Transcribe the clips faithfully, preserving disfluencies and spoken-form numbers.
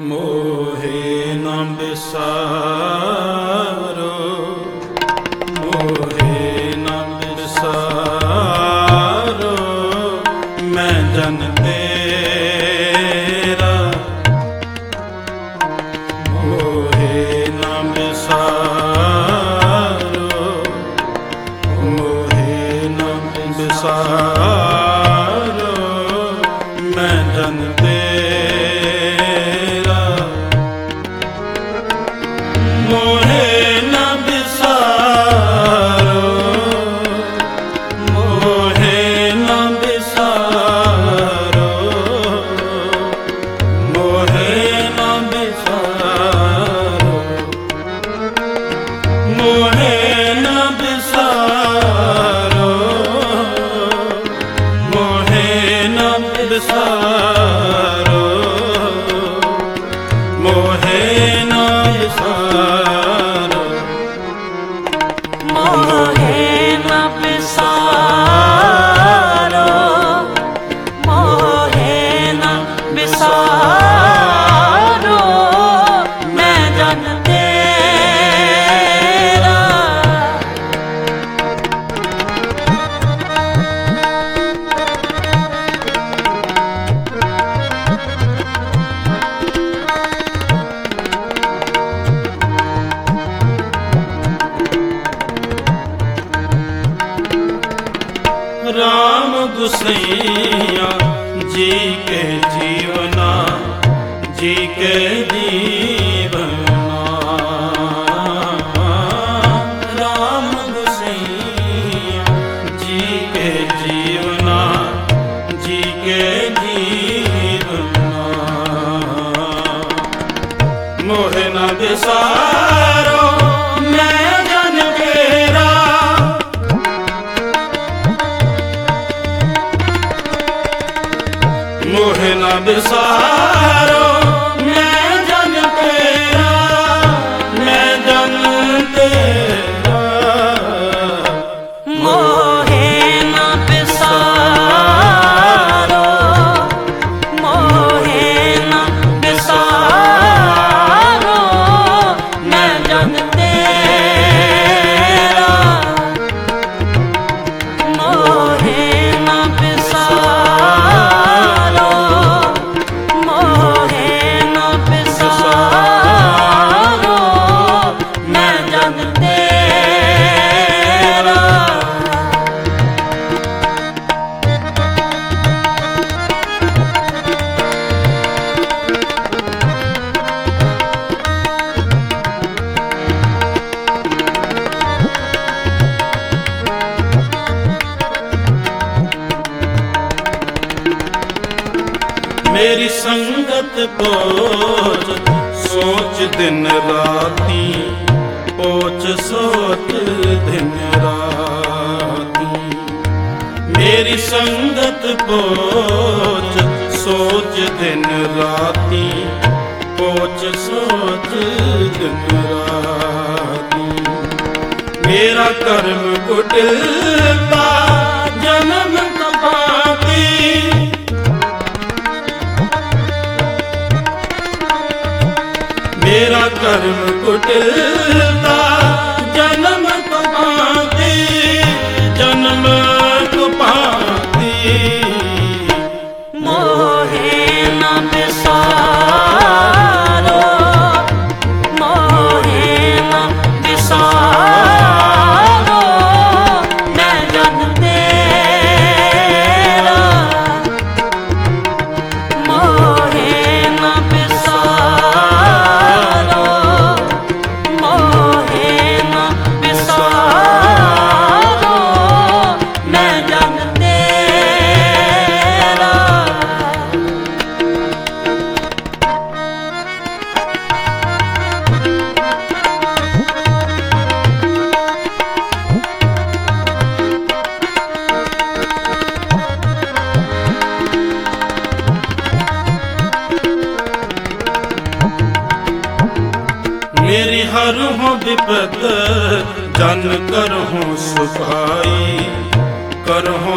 मोहे न बिसारो, मोहे न बिसारो, मैं जन तेरा। मोहे न बिसारो, मोहे न बिसारो, मैं जन तेरा। मोहे न बिसारो, मोहे न बिसारो, मोहे न बिसारो, मोहे न बिसारो, मोहे न बिसारो, मोहे न बिसारो, मोहे न बिसारो, मोहे न बिसारो, मैं जन तेरा। राम गुसैया जी के जीवना, जी के जीवना। राम गुसैया जी के जीवना, जी के जीवना। मोहे न बिसारो, मैं जन तेरा। मोहे न बिसारो, मैं जन तेरा, मैं जन तेरा। मोहे न बिसारो, मोहे न बिसारो, मैं जन तेरा। मोहे न बिसारो, मोहे न बिसारो, मैं जन तेरा। मेरी संगत पोच सोच दिन राती, पोच सोच दिन राती। मेरी संगत पोच सोच दिन राती, पोच सोच दिन राती। मेरा कर्म कुटिलता जन्म तपाती। मेरा कर्म कुटिलता जन्म को पाती, जन्म को पाती। मोहे न बिसारो, मोहे न बिसारो, मैं जन तेरा। मोहे न बिसारो, मोहे न बिसारो, मैं जन तेरा। मेरी हर हो विपद जन करहूँ सुखाई, करहूँ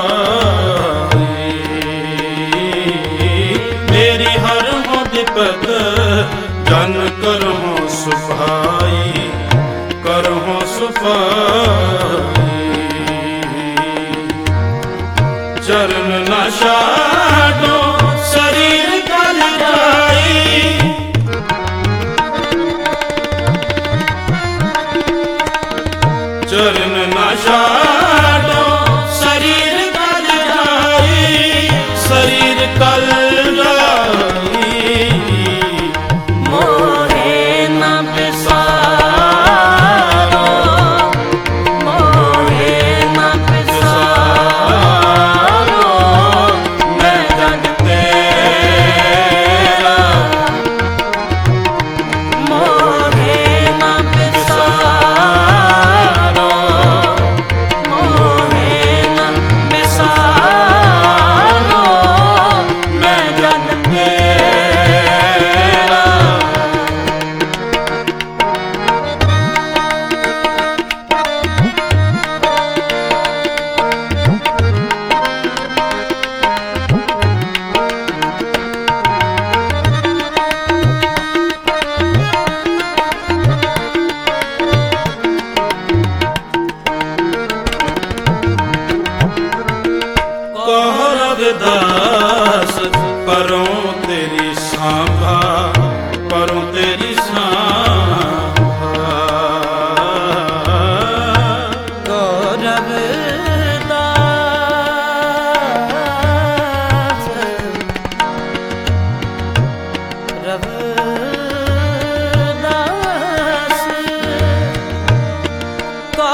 सुखाई। मेरी हर हो विपद जन करहु सुभाई करहु सुभाई। चरण न छाडो शरीर कल जाई, चरण न छाडो शरीर कल जाई, शरीर कल जाई। मोहे न बिसारो, मोहे न बिसारो, मैं जन तेरा। मोहे न बिसारो, मोहे न बिसारो, मैं जन तेरा। कहो रविदास परों तेरी सांभा, परों तेरी सांभा। रविदास रविदास का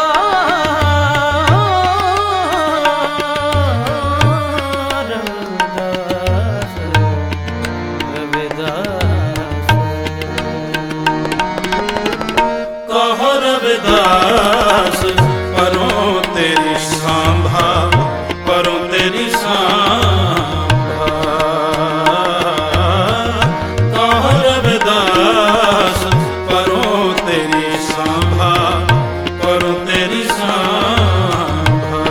रविदास रविदास। कहो रविदास परों तेरी सांभा, परों तेरी सांभा। कहो रविदास परों तेरी सांभा, परों तेरी सांभा।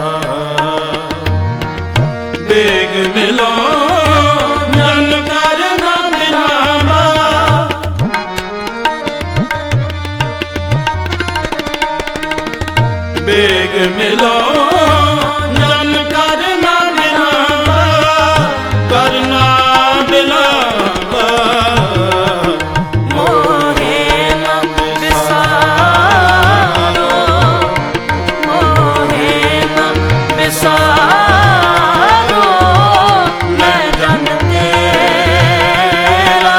बेग मिलो जन कर न मिलावा, बेग मिलो जन करना बिलावा, करना बिलावा। मोहे न बिसारो, मोहे न बिसारो, मैं जन तेरा।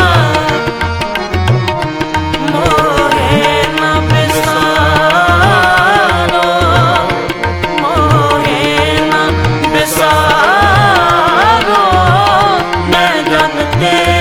मोहे न बिसारो, मोहे न बिसारो, मैं जन तेरा।